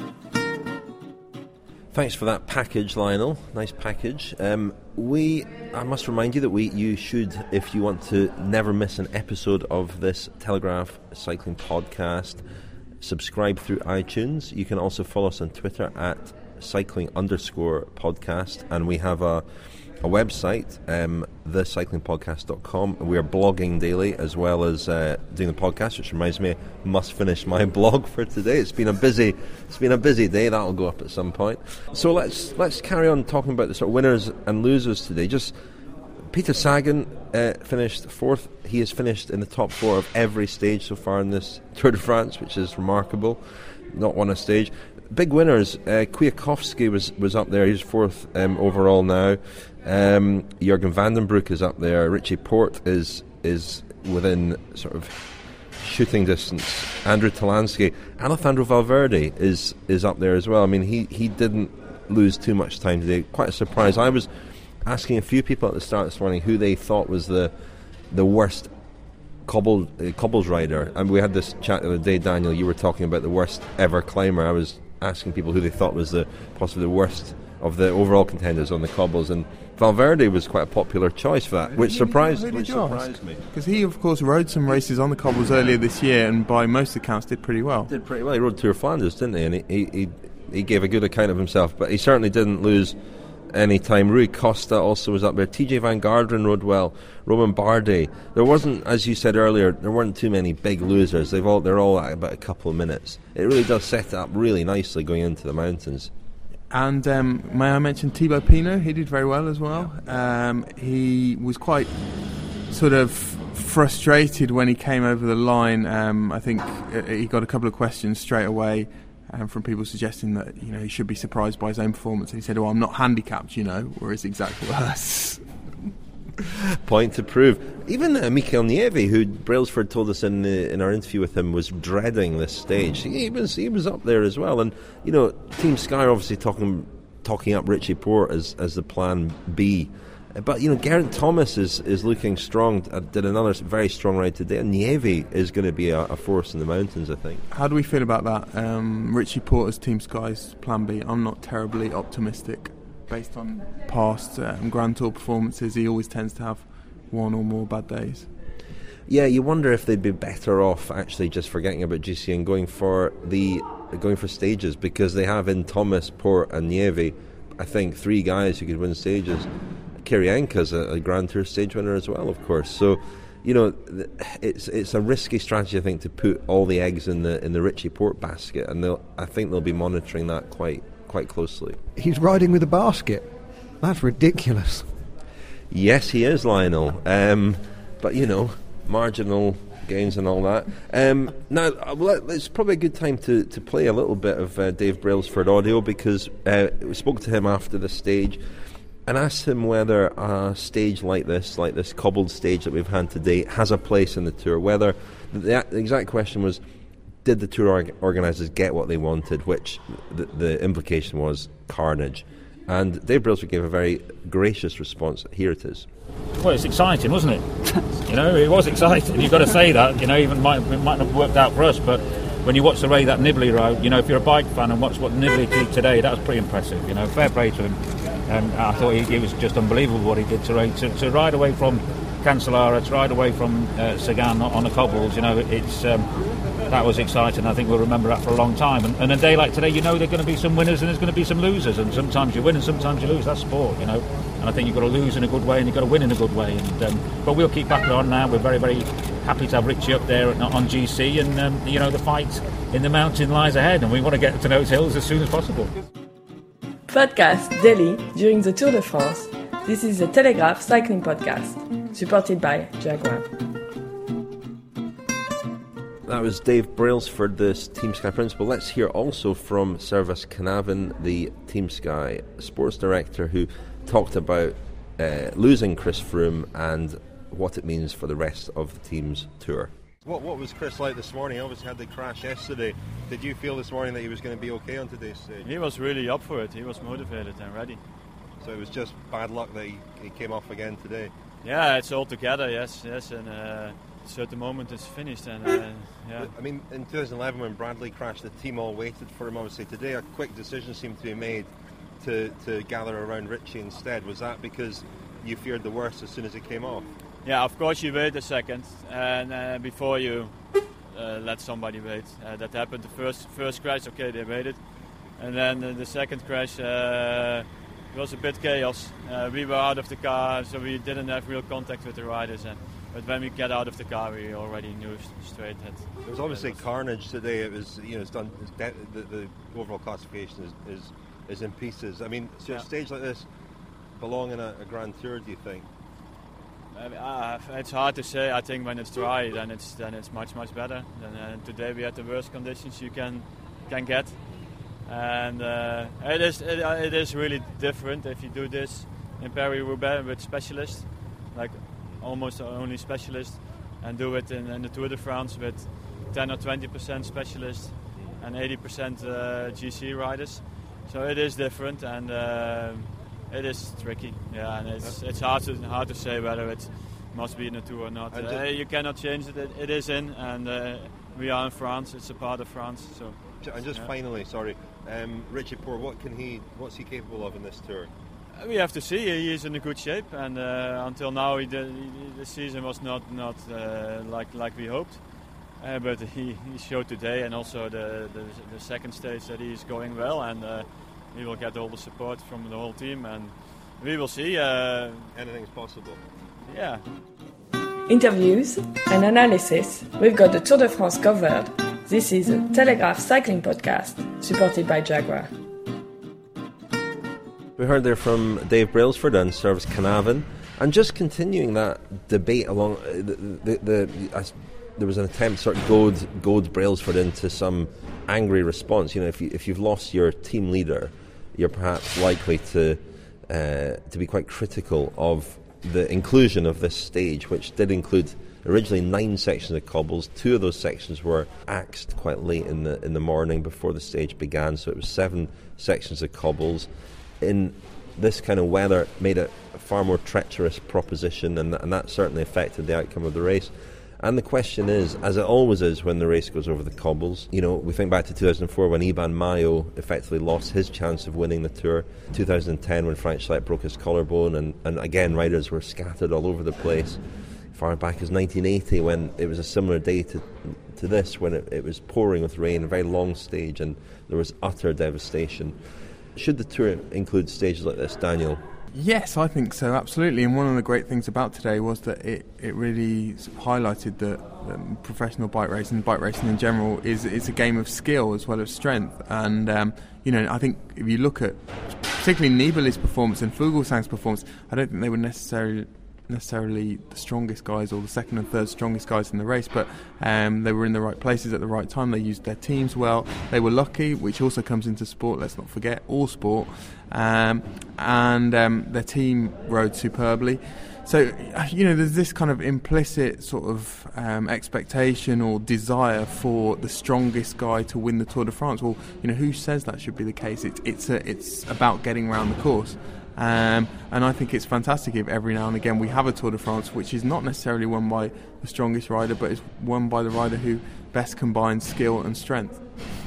Thanks for that package, Lionel. Nice package. Um, we, I must remind you that we, you should, if you want to never miss an episode of this Telegraph Cycling Podcast, subscribe through iTunes. You can also follow us on Twitter at cycling underscore podcast, and we have a a website, um, the cycling podcast dot com. We are blogging daily as well as uh, doing the podcast, which reminds me, I must finish my blog for today. It's been a busy, it's been a busy day. That'll go up at some point. So let's let's carry on talking about the sort of winners and losers today. Just Peter Sagan uh, finished fourth. He has finished in the top four of every stage so far in this Tour de France, which is remarkable. Not won a stage. Big winners. Uh, Kwiatkowski was was up there. He's fourth um, overall now. Um, Jürgen van den Broek is up there. Richie Porte is is within sort of shooting distance. Andrew Talansky, Alejandro Valverde is is up there as well. I mean, he, he didn't lose too much time today. Quite a surprise. I was asking a few people at the start this morning who they thought was the the worst cobble uh, cobbles rider, and we had this chat the other day. Daniel, you were talking about the worst ever climber. I was asking people who they thought was the possibly the worst of the overall contenders on the cobbles, and Valverde was quite a popular choice for that, which surprised, which surprised me. Because he, of course, rode some races on the cobbles earlier this year, and by most accounts did pretty well. Did pretty well. He rode Tour of Flanders, didn't he? And he, he, he, he gave a good account of himself, but he certainly didn't lose any time. Rui Costa also was up there. T J Van Garderen rode well. Romain Bardet. There wasn't, as you said earlier, there weren't too many big losers. They've all they're all at about a couple of minutes. It really does set it up really nicely going into the mountains. And um, may I mention Thibaut Pinot? He did very well as well. Um, he was quite sort of frustrated when he came over the line. Um, I think he got a couple of questions straight away um, from people suggesting that, you know, he should be surprised by his own performance. And he said, "Oh, I'm not handicapped, you know," or it's exactly worse. Point to prove. Even uh, Mikel Nieve, who Brailsford told us in the, in our interview with him, was dreading this stage. He, he was he was up there as well. And you know, Team Sky are obviously talking talking up Richie Porte as as the plan B. Uh, but you know, Geraint Thomas is is looking strong. Uh, did another very strong ride today. And Nieve is going to be a, a force in the mountains, I think. How do we feel about that? Um, Richie Porte as Team Sky's plan B. I'm not terribly optimistic. Based on past um, Grand Tour performances, he always tends to have one or more bad days. Yeah, you wonder if they'd be better off actually just forgetting about G C and going for the going for stages, because they have in Thomas, Porte and Nieve, I think, three guys who could win stages. Kirienka's a, a Grand Tour stage winner as well, of course. So, you know, it's it's a risky strategy, I think, to put all the eggs in the in the Richie Porte basket, and they'll I think they'll be monitoring that quite. quite closely. He's riding with a basket. That's ridiculous. Yes, he is, Lionel. Um, but, you know, marginal gains and all that. Um, now, it's probably a good time to, to play a little bit of uh, Dave Brailsford audio, because uh, we spoke to him after the stage and asked him whether a stage like this, like this cobbled stage that we've had today, has a place in the tour. Whether the, the exact question was, did the tour org- organisers get what they wanted? Which the, the implication was carnage. And Dave Brailsford gave a very gracious response. Here it is. Well, it's exciting, wasn't it? You know, it was exciting. You've got to say that. You know, even might it might not have worked out for us, but when you watch the way that Nibali rode, you know, if you're a bike fan and watch what Nibali did today, that was pretty impressive. You know, fair play to him. And I thought he, it was just unbelievable what he did to ride, to, to ride away from Cancellara, to ride away from uh, Sagan on the cobbles. You know, it's um, that was exciting. I think we'll remember that for a long time. And, and a day like today, you know, there are going to be some winners and there's going to be some losers. And sometimes you win and sometimes you lose. That's sport, you know. And I think you've got to lose in a good way and you've got to win in a good way. And um, but we'll keep battling on now. We're very, very happy to have Richie up there on G C. And um, you know, the fight in the mountain lies ahead, and we want to get to those hills as soon as possible. Podcast daily during the Tour de France. This is the Telegraph Cycling Podcast, supported by Jaguar. That was Dave Brailsford, the Team Sky principal. Let's hear also from Servus Knaven, the Team Sky sports director, who talked about uh, losing Chris Froome and what it means for the rest of the team's tour. What what was Chris like this morning? He obviously had the crash yesterday. Did you feel this morning that he was going to be okay on today's stage? He was really up for it. He was motivated and ready. So it was just bad luck that he, he came off again today? Yeah, it's all together, yes, yes, and uh, so at the moment it's finished. And uh, yeah. I mean, in two thousand eleven when Bradley crashed, the team all waited for him. Obviously today a quick decision seemed to be made to, to gather around Richie instead. Was that because you feared the worst as soon as it came off? Yeah, of course you wait a second and uh, before you uh, let somebody wait. Uh, that happened the first first crash, okay, they waited. And then uh, the second crash uh, was a bit chaos. Uh, we were out of the car, so we didn't have real contact with the riders. And, but when we get out of the car, we already knew straight that there was obviously was carnage today. It was, you know, it's done. It's de- the, the overall classification is, is is in pieces. I mean, so yeah. A stage like this belong in a, a Grand Tour, do you think? Uh, it's hard to say. I think when it's dry, then it's then it's much much better. And uh, today we had the worst conditions you can can get, and uh, it is it, uh, it is really different if you do this in Paris-Roubaix with specialists, like almost only specialists, and do it in, in the Tour de France with ten or twenty percent specialists and eighty percent uh, G C riders. So it is different and. Uh, It is tricky, yeah, and it's it's hard to hard to say whether it must be in a tour or not. Uh, you cannot change it; it, it is in, and uh, we are in France. It's a part of France. So, and just yeah. finally, sorry, um, Richie Porte, what can he, what's he capable of in this tour? Uh, we have to see. He is in a good shape, and uh, until now, he did, he, the season was not not uh, like like we hoped. Uh, but he, he showed today, and also the, the the second stage that he is going well, and. Uh, We will get all the support from the whole team, and we will see. Uh, Anything's possible. Yeah. Interviews and analysis. We've got the Tour de France covered. This is a Telegraph Cycling Podcast, supported by Jaguar. We heard there from Dave Brailsford and Servus Knaven, and just continuing that debate along the, the, the uh, there was an attempt to sort of goad, goad Brailsford into some angry response. You know, if you if you've lost your team leader, you're perhaps likely to uh, to be quite critical of the inclusion of this stage, which did include originally nine sections of cobbles. Two of those sections were axed quite late in the in the morning before the stage began, so it was seven sections of cobbles. In this kind of weather, it made it a far more treacherous proposition, and, and that certainly affected the outcome of the race. And the question is, as it always is when the race goes over the cobbles, you know, we think back to two thousand four when Iban Mayo effectively lost his chance of winning the Tour, two thousand ten when Frank Schleck broke his collarbone, and, and again riders were scattered all over the place. Far back as nineteen eighty when it was a similar day to to this, when it, it was pouring with rain, a very long stage, and there was utter devastation. Should the Tour include stages like this, Daniel? Yes, I think so, absolutely. And one of the great things about today was that it, it really sort of highlighted that um, professional bike racing, bike racing in general, is is a game of skill as well as strength. And, um, you know, I think if you look at particularly Nibali's performance and Fuglsang's performance, I don't think they were necessarily necessarily the strongest guys or the second and third strongest guys in the race, but um, they were in the right places at the right time. They used their teams well. They were lucky, which also comes into sport, let's not forget, all sport. Um, and um, their team rode superbly. So, you know, there's this kind of implicit sort of um, expectation or desire for the strongest guy to win the Tour de France. Well, you know, who says that should be the case? It, it's a, it's about getting around the course. Um, and I think it's fantastic if every now and again we have a Tour de France which is not necessarily won by the strongest rider, but is won by the rider who best combines skill and strength.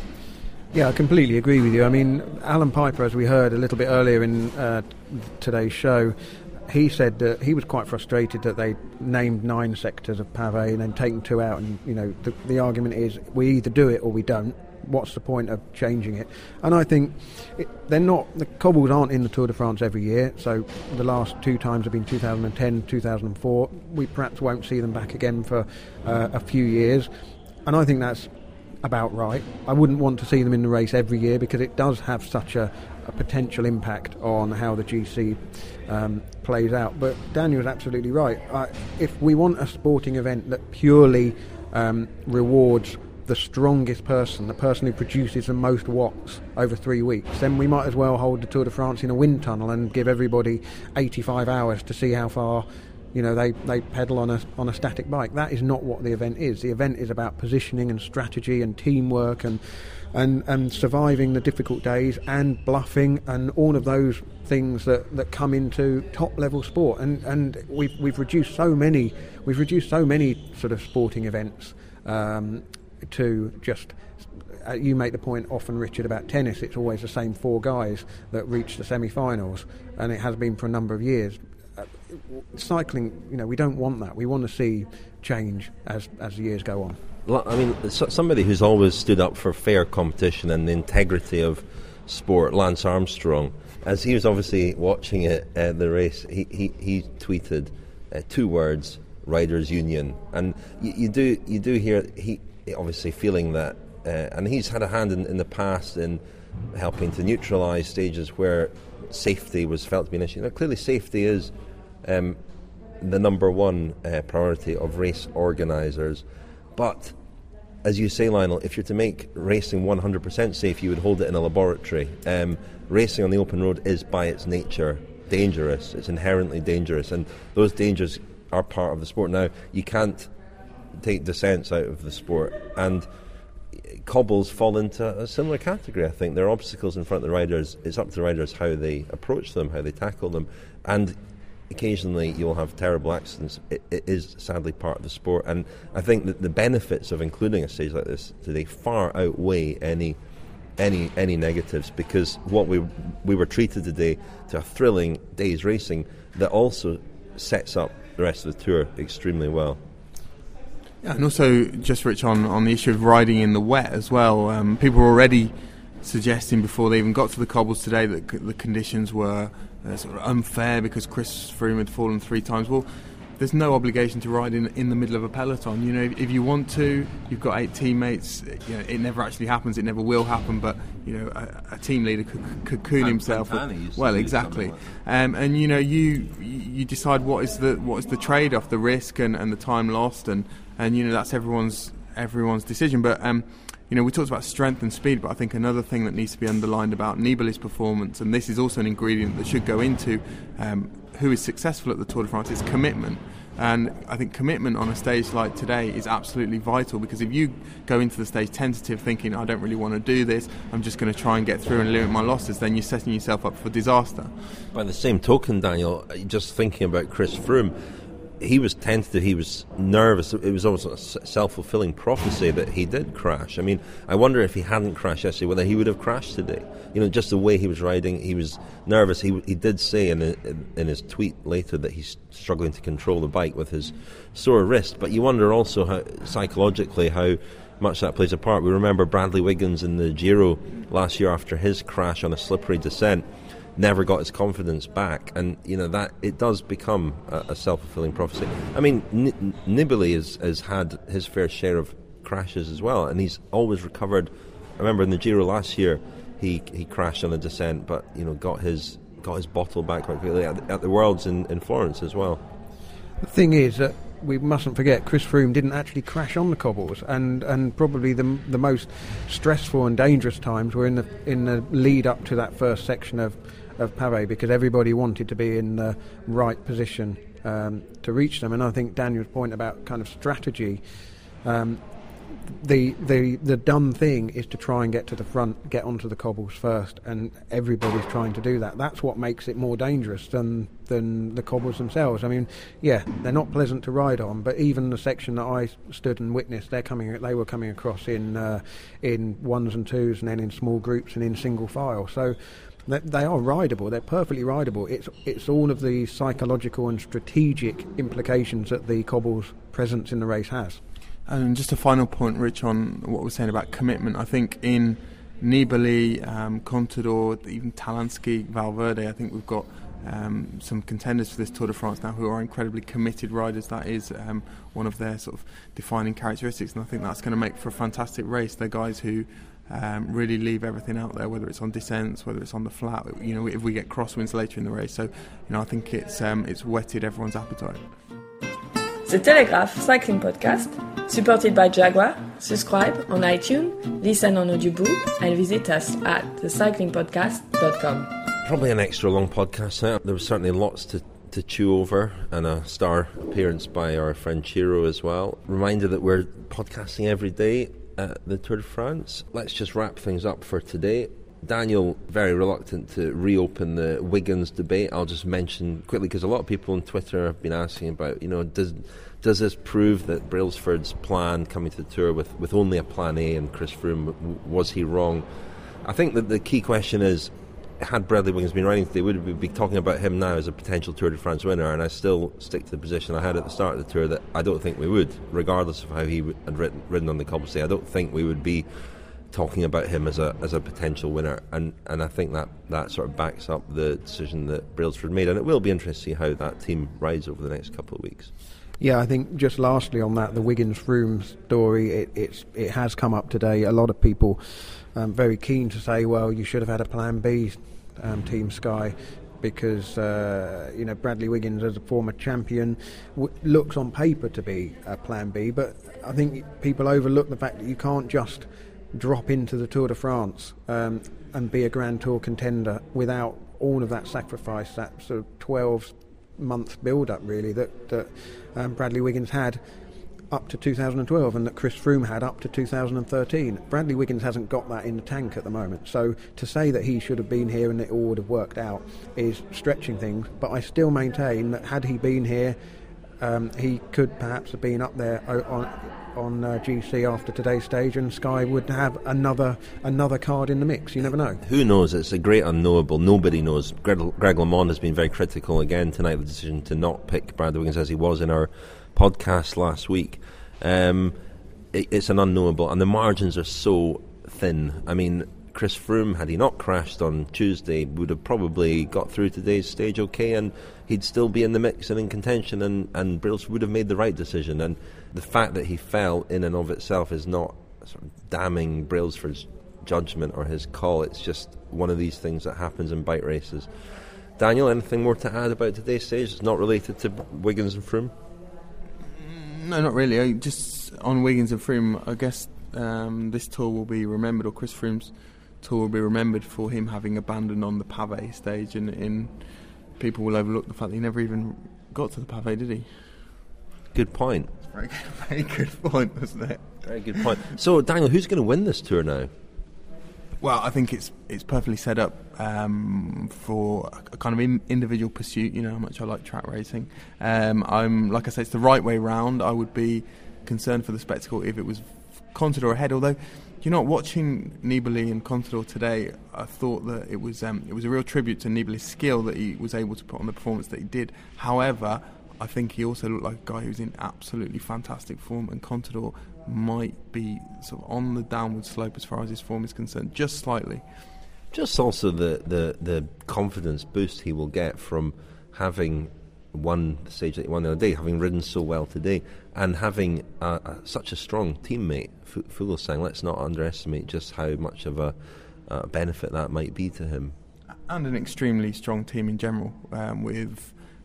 Yeah, I completely agree with you. I mean, Alan Piper, as we heard a little bit earlier in uh, today's show, he said that he was quite frustrated that they named nine sectors of pavé and then taken two out. And, you know, the, the argument is we either do it or we don't. What's the point of changing it? And I think it, they're not, the cobbles aren't in the Tour de France every year. So the last two times have been two thousand ten, two thousand four. We perhaps won't see them back again for uh, a few years. And I think that's about right. I wouldn't want to see them in the race every year because it does have such a, a potential impact on how the G C um, plays out. But Daniel's absolutely right. Uh, if we want a sporting event that purely um, rewards the strongest person, the person who produces the most watts over three weeks, then we might as well hold the Tour de France in a wind tunnel and give everybody eighty-five hours to see how far, you know, they, they pedal on a on a static bike. That is not what the event is. The event is about positioning and strategy and teamwork and and, and surviving the difficult days and bluffing and all of those things that, that come into top level sport. And and we've we've reduced so many we've reduced so many sort of sporting events um, to just. Uh, you make the point often, Richard, about tennis. It's always the same four guys that reach the semi-finals, and it has been for a number of years. Uh, cycling, you know, we don't want that. We want to see change as as the years go on. I mean, somebody who's always stood up for fair competition and the integrity of sport, Lance Armstrong, as he was obviously watching it, uh, the race, he, he, he tweeted uh, two words, Riders Union. And you, you do you do hear, he obviously feeling that, uh, and he's had a hand in, in the past in helping to neutralise stages where safety was felt to be an issue. Now, clearly safety is um, the number one uh, priority of race organisers. But, as you say, Lionel, if you're to make racing one hundred percent safe, you would hold it in a laboratory. Um, racing on the open road is, by its nature, dangerous. It's inherently dangerous, and those dangers are part of the sport. Now, you can't take descents out of the sport, and cobbles fall into a similar category, I think. There are obstacles in front of the riders. It's up to the riders how they approach them, how they tackle them, and occasionally you'll have terrible accidents. It, it is sadly part of the sport, and I think that the benefits of including a stage like this today far outweigh any any any negatives, because what we we were treated today to a thrilling day's racing that also sets up the rest of the tour extremely well. Yeah, and also, just Rich, on, on the issue of riding in the wet as well, um, people were already suggesting before they even got to the cobbles today that c- the conditions were uh, sort of unfair because Chris Froome had fallen three times. Well, there's no obligation to ride in in the middle of a peloton. You know, if, if you want to, you've got eight teammates. You know, it never actually happens. It never will happen. But you know, a, a team leader could cocoon himself. With, well, exactly. Like um, and you know, you you decide what is the what is the trade-off, the risk and, and the time lost, and, and you know that's everyone's everyone's decision. But um, you know, we talked about strength and speed, but I think another thing that needs to be underlined about Nibali's performance, and this is also an ingredient that should go into um, who is successful at the Tour de France, is commitment. And I think commitment on a stage like today is absolutely vital, because if you go into the stage tentative thinking, I don't really want to do this, I'm just going to try and get through and limit my losses, then you're setting yourself up for disaster. By the same token, Daniel, just thinking about Chris Froome, he was tentative, he was nervous. It was almost a self-fulfilling prophecy that he did crash. I mean, I wonder if he hadn't crashed yesterday, whether he would have crashed today. You know, just the way he was riding, he was nervous. He he did say in a, in his tweet later that he's struggling to control the bike with his sore wrist. But you wonder also how psychologically how much that plays a part. We remember Bradley Wiggins in the Giro last year after his crash on a slippery descent. Never got his confidence back, and you know that it does become a, a self-fulfilling prophecy. I mean, N- Nibali has, has had his fair share of crashes as well, and he's always recovered. I remember in the Giro last year, he he crashed on a descent, but you know got his got his bottle back quite quickly at the, at the Worlds in, in Florence as well. The thing is that we mustn't forget Chris Froome didn't actually crash on the cobbles, and, and probably the the most stressful and dangerous times were in the in the lead up to that first section of, of Pavé, because everybody wanted to be in the right position um, to reach them. And I think Daniel's point about kind of strategy, um, the the the done thing is to try and get to the front, get onto the cobbles first, and everybody's trying to do that. That's what makes it more dangerous than than the cobbles themselves. I mean, yeah, they're not pleasant to ride on, but even the section that I stood and witnessed, they're coming they were coming across in uh, in ones and twos, and then in small groups and in single file. So they, they are rideable. They're perfectly rideable. It's it's all of the psychological and strategic implications that the cobbles' presence in the race has. And just a final point, Rich, on what we're saying about commitment. I think in Nibali, um, Contador, even Talansky, Valverde, I think we've got um, some contenders for this Tour de France now who are incredibly committed riders. That is um, one of their sort of defining characteristics, and I think that's going to make for a fantastic race. They're guys who um, really leave everything out there, whether it's on descents, whether it's on the flat. You know, if we get crosswinds later in the race, so you know, I think it's um, it's whetted everyone's appetite. The Telegraph Cycling Podcast, supported by Jaguar. Subscribe on iTunes, listen on Audiobook, and visit us at the cycling podcast dot com. Probably an extra long podcast now. There was certainly lots to, to chew over, and a star appearance by our friend Chiro as well. Reminder that we're podcasting every day at the Tour de France. Let's just wrap things up for today. Daniel, very reluctant to reopen the Wiggins debate. I'll just mention quickly, because a lot of people on Twitter have been asking about, you know, does does this prove that Brailsford's plan coming to the Tour with, with only a plan A and Chris Froome, was he wrong? I think that the key question is, had Bradley Wiggins been riding today, would we be talking about him now as a potential Tour de France winner? And I still stick to the position I had at the start of the Tour, that I don't think we would, regardless of how he had ridden, ridden on the cobbles today. I don't think we would be talking about him as a as a potential winner, and, and I think that, that sort of backs up the decision that Brailsford made, and it will be interesting to see how that team rides over the next couple of weeks. Yeah, I think just lastly on that, the Wiggins-Froome story, it, it's, it has come up today. A lot of people um, very keen to say, well, you should have had a plan B, um, Team Sky, because uh, you know, Bradley Wiggins as a former champion w- looks on paper to be a plan B, but I think people overlook the fact that you can't just drop into the Tour de France um, and be a Grand Tour contender without all of that sacrifice, that sort of twelve month build up really that, that um, Bradley Wiggins had up to two thousand twelve and that Chris Froome had up to two thousand thirteen. Bradley Wiggins hasn't got that in the tank at the moment, so to say that he should have been here and it all would have worked out is stretching things, but I still maintain that had he been here, um, he could perhaps have been up there on on uh, G C after today's stage, and Sky would have another another card in the mix. You never know. Who knows? It's a great unknowable. Nobody knows. Greg, Greg LeMond has been very critical again tonight of the decision to not pick Bradley Wiggins, as he was in our podcast last week. Um, it, it's an unknowable, and the margins are so thin. I mean, Chris Froome, had he not crashed on Tuesday, would have probably got through today's stage okay, and he'd still be in the mix and in contention, and, and Brailsford would have made the right decision. And the fact that he fell in and of itself is not sort of damning Brailsford's judgment or his call. It's just one of these things that happens in bike races. Daniel, anything more to add about today's stage? It's not related to Wiggins and Froome? No, not really. I, just on Wiggins and Froome, I guess um, this tour will be remembered, or Chris Froome's tour will be remembered for him having abandoned on the Pavé stage, and, and people will overlook the fact that he never even got to the Pavé, did he? Good point. Very good, very good point, wasn't it? Very good point. So, Daniel, who's going to win this tour now? Well, I think it's it's perfectly set up um, for a kind of in, individual pursuit. You know how much I like track racing. Um, I'm like I say, it's the right way round. I would be concerned for the spectacle if it was Contador ahead. Although, you know, watching Nibali and Contador today, I thought that it was um, it was a real tribute to Nibali's skill that he was able to put on the performance that he did. However, I think he also looked like a guy who's in absolutely fantastic form, and Contador might be sort of on the downward slope as far as his form is concerned, just slightly. Just also the, the, the confidence boost he will get from having won the stage that he won the other day, having ridden so well today, and having a, a, such a strong teammate, F- Fuglsang. Let's not underestimate just how much of a, a benefit that might be to him. And an extremely strong team in general, um, with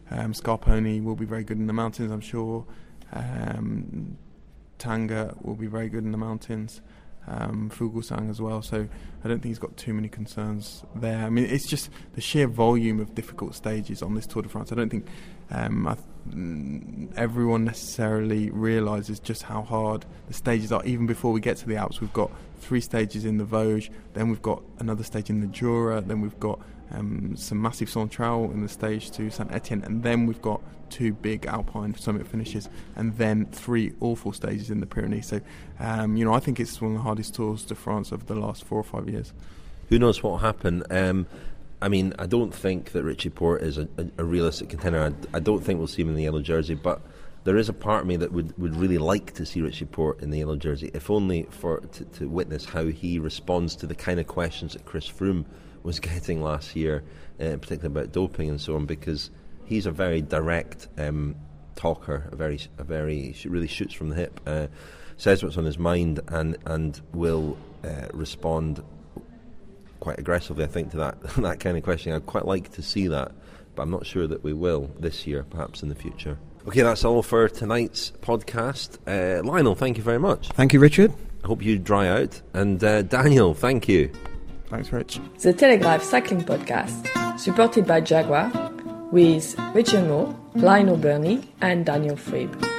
Um, Scarponi will be very good in the mountains, I'm sure. Um, Tanga will be very good in the mountains. Um, Fuglsang as well, so I don't think he's got too many concerns there. I mean, it's just the sheer volume of difficult stages on this Tour de France. I don't think um, I th- everyone necessarily realises just how hard the stages are. Even before we get to the Alps, we've got three stages in the Vosges, then we've got another stage in the Jura, then we've got um, some massive Centrale in the stage to Saint Etienne, and then we've got two big Alpine summit finishes, and then three awful stages in the Pyrenees. So, um, you know, I think it's one of the hardest Tours de France of the last four or five years. Who knows what will happen? Um, I mean, I don't think that Richie Porte is a, a, a realistic contender. I, I don't think we'll see him in the yellow jersey, but there is a part of me that would, would really like to see Richie Porte in the yellow jersey, if only for to, to witness how he responds to the kind of questions that Chris Froome was getting last year, uh, particularly about doping and so on, because he's a very direct um, talker, a very, a very really shoots from the hip, uh, says what's on his mind, and and will uh, respond quite aggressively, I think, to that that kind of question. I'd quite like to see that, but I'm not sure that we will this year. Perhaps in the future. Okay, that's all for tonight's podcast. Uh, Lionel, thank you very much. Thank you, Richard. I hope you dry out, and uh, Daniel, thank you. Thanks, Rich. The Telegraph Cycling Podcast, supported by Jaguar, with Richard Moore, Lionel Burney, and Daniel Friebe.